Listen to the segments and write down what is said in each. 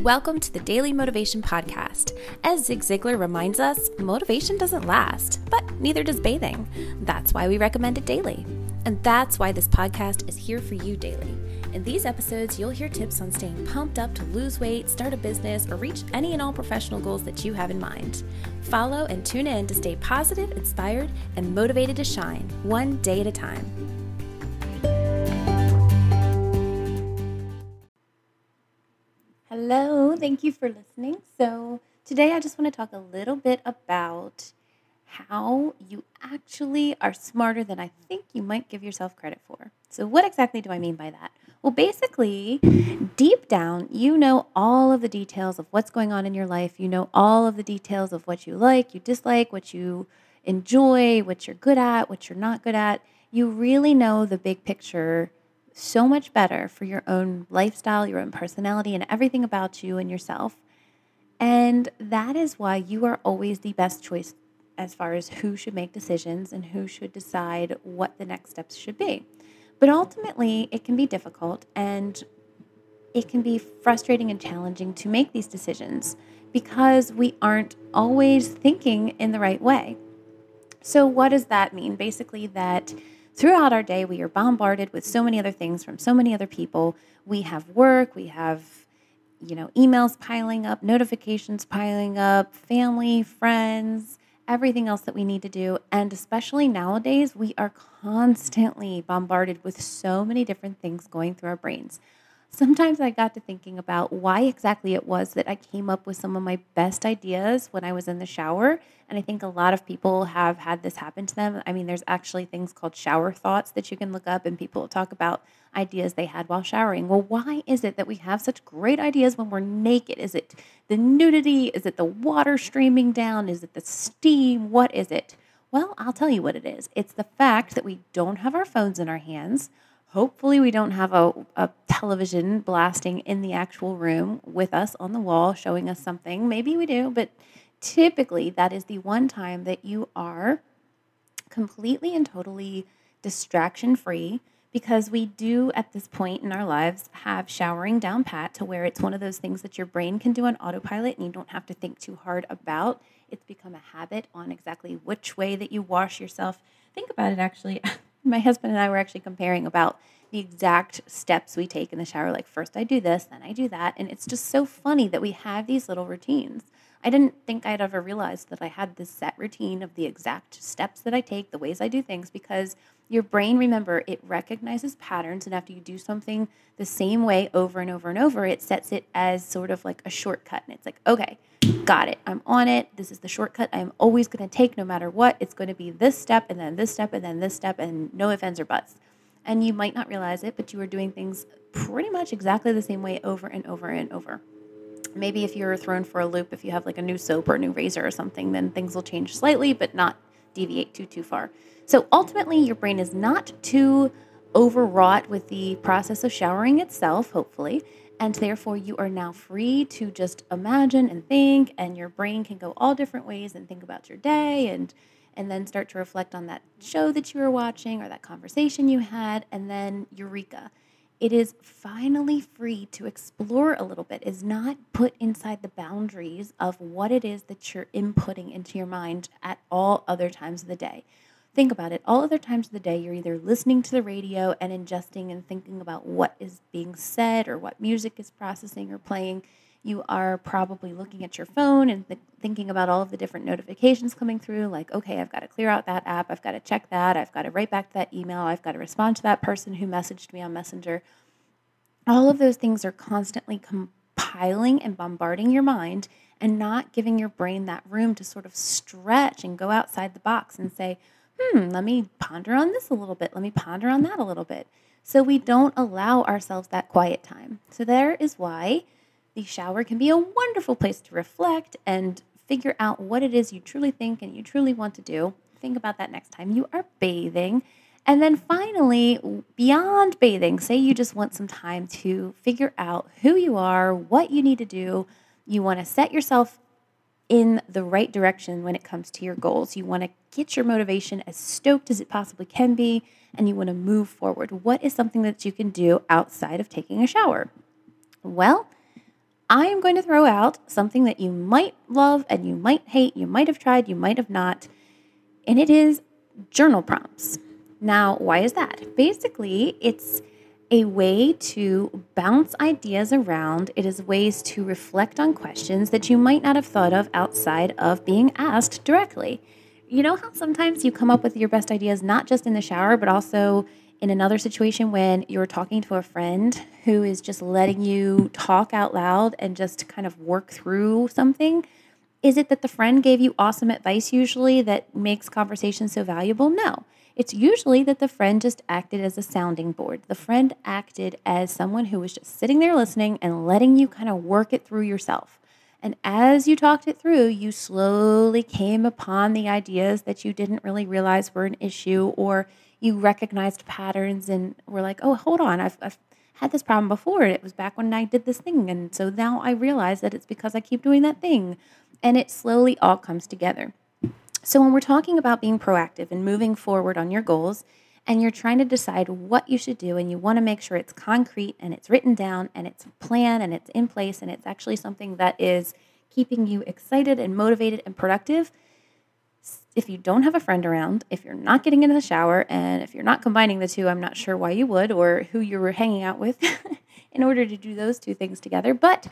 Welcome to the Daily Motivation Podcast. As Zig Ziglar reminds us, motivation doesn't last, but neither does bathing. That's why we recommend it daily. And that's why this podcast is here for you daily. In these episodes, you'll hear tips on staying pumped up to lose weight, start a business, or reach any and all professional goals that you have in mind. Follow and tune in to stay positive, inspired, and motivated to shine, one day at a time. Hello, thank you for listening. So today I just want to talk a little bit about how you actually are smarter than I think you might give yourself credit for. So what exactly do I mean by that? Well, basically, deep down, you know all of the details of what's going on in your life. You know all of the details of what you like, you dislike, what you enjoy, what you're good at, what you're not good at. You really know the big picture so much better for your own lifestyle, your own personality, and everything about you and yourself. And that is why you are always the best choice as far as who should make decisions and who should decide what the next steps should be. But ultimately, it can be difficult and it can be frustrating and challenging to make these decisions because we aren't always thinking in the right way. So what does that mean? Basically that throughout our day, we are bombarded with so many other things from so many other people. We have work, we have, emails piling up, notifications piling up, family, friends, everything else that we need to do. And especially nowadays, we are constantly bombarded with so many different things going through our brains. Sometimes I got to thinking about why exactly it was that I came up with some of my best ideas when I was in the shower. And I think a lot of people have had this happen to them. I mean, there's actually things called shower thoughts that you can look up, and people talk about ideas they had while showering. Well, why is it that we have such great ideas when we're naked? Is it the nudity? Is it the water streaming down? Is it the steam? What is it? Well, I'll tell you what it is. It's the fact that we don't have our phones in our hands. Hopefully we don't have a television blasting in the actual room with us on the wall showing us something. Maybe we do, but typically that is the one time that you are completely and totally distraction-free, because we do at this point in our lives have showering down pat to where it's one of those things that your brain can do on autopilot and you don't have to think too hard about. It's become a habit on exactly which way that you wash yourself. Think about it actually. My husband and I were actually comparing about the exact steps we take in the shower. Like first I do this, then I do that. And it's just so funny that we have these little routines. I didn't think I'd ever realized that I had this set routine of the exact steps that I take, the ways I do things, because your brain, remember, it recognizes patterns. And after you do something the same way over and over and over, it sets it as sort of like a shortcut. And it's like, okay, got it. I'm on it. This is the shortcut I'm always going to take no matter what. It's going to be this step and then this step and then this step and no ifs, ands, or buts. And you might not realize it, but you are doing things pretty much exactly the same way over and over and over. Maybe if you're thrown for a loop, if you have like a new soap or a new razor or something, then things will change slightly, but not deviate too far. So ultimately, your brain is not too overwrought with the process of showering itself, hopefully. And therefore, you are now free to just imagine and think, and your brain can go all different ways and think about your day and then start to reflect on that show that you were watching or that conversation you had, and then eureka. It is finally free to explore a little bit, is not put inside the boundaries of what it is that you're inputting into your mind at all other times of the day. Think about it. All other times of the day, you're either listening to the radio and ingesting and thinking about what is being said or what music is processing or playing. You are probably looking at your phone and thinking about all of the different notifications coming through, like, okay, I've got to clear out that app. I've got to check that. I've got to write back to that email. I've got to respond to that person who messaged me on Messenger. All of those things are constantly compiling and bombarding your mind and not giving your brain that room to sort of stretch and go outside the box and say, let me ponder on this a little bit. Let me ponder on that a little bit. So we don't allow ourselves that quiet time. So there is why the shower can be a wonderful place to reflect and figure out what it is you truly think and you truly want to do. Think about that next time you are bathing. And then finally, beyond bathing, say you just want some time to figure out who you are, what you need to do. You want to set yourself in the right direction when it comes to your goals. You want to get your motivation as stoked as it possibly can be, and you want to move forward. What is something that you can do outside of taking a shower? Well, I am going to throw out something that you might love and you might hate, you might have tried, you might have not, and it is journal prompts. Now, why is that? Basically, it's a way to bounce ideas around. It is ways to reflect on questions that you might not have thought of outside of being asked directly. You know how sometimes you come up with your best ideas not just in the shower, but also in another situation when you're talking to a friend who is just letting you talk out loud and just kind of work through something? Is it that the friend gave you awesome advice usually that makes conversation so valuable? No. It's usually that the friend just acted as a sounding board. The friend acted as someone who was just sitting there listening and letting you kind of work it through yourself. And as you talked it through, you slowly came upon the ideas that you didn't really realize were an issue, or you recognized patterns and were like, oh, hold on, I've had this problem before. It was back when I did this thing. And so now I realize that it's because I keep doing that thing. And it slowly all comes together. So when we're talking about being proactive and moving forward on your goals, and you're trying to decide what you should do, and you want to make sure it's concrete and it's written down and it's a plan and it's in place and it's actually something that is keeping you excited and motivated and productive, if you don't have a friend around, if you're not getting into the shower, and if you're not combining the two, I'm not sure why you would or who you were hanging out with in order to do those two things together. But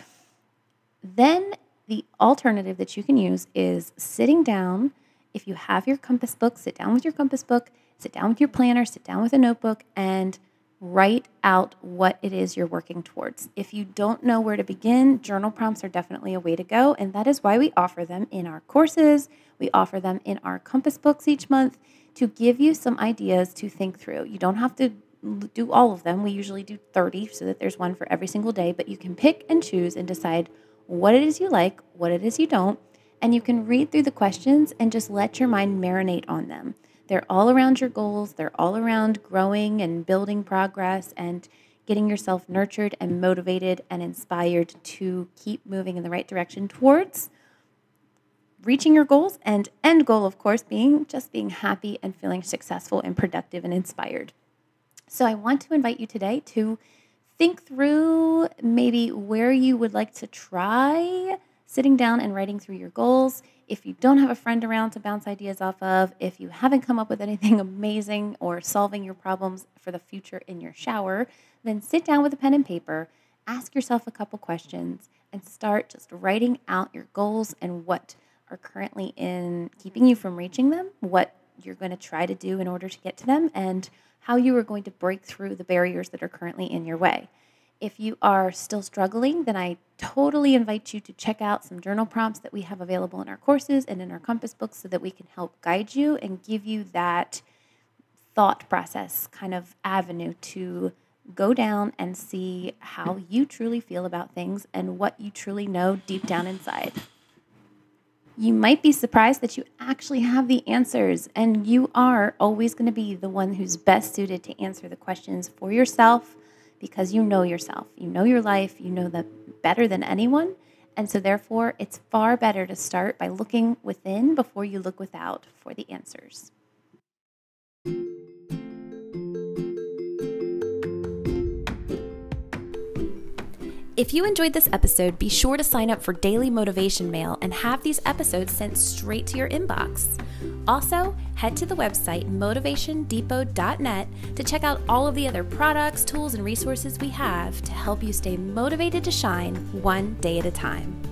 then the alternative that you can use is sitting down. If you have your compass book, sit down with your compass book, sit down with your planner, sit down with a notebook, and write out what it is you're working towards. If you don't know where to begin, journal prompts are definitely a way to go, and that is why we offer them in our courses. We offer them in our compass books each month to give you some ideas to think through. You don't have to do all of them. We usually do 30 so that there's one for every single day, but you can pick and choose and decide what it is you like, what it is you don't, and you can read through the questions and just let your mind marinate on them. They're all around your goals. They're all around growing and building progress and getting yourself nurtured and motivated and inspired to keep moving in the right direction towards reaching your goals, and end goal, of course, being happy and feeling successful and productive and inspired. So I want to invite you today to think through maybe where you would like to try sitting down and writing through your goals. If you don't have a friend around to bounce ideas off of, if you haven't come up with anything amazing or solving your problems for the future in your shower, then sit down with a pen and paper, ask yourself a couple questions, and start just writing out your goals and what are currently in keeping you from reaching them, what you're going to try to do in order to get to them, and how you are going to break through the barriers that are currently in your way. If you are still struggling, then I totally invite you to check out some journal prompts that we have available in our courses and in our compass books so that we can help guide you and give you that thought process kind of avenue to go down and see how you truly feel about things and what you truly know deep down inside. You might be surprised that you actually have the answers, and you are always going to be the one who's best suited to answer the questions for yourself because you know yourself. You know your life. You know that better than anyone. And so therefore, it's far better to start by looking within before you look without for the answers. If you enjoyed this episode, be sure to sign up for daily motivation mail and have these episodes sent straight to your inbox. Also, head to the website motivationdepot.net to check out all of the other products, tools, and resources we have to help you stay motivated to shine one day at a time.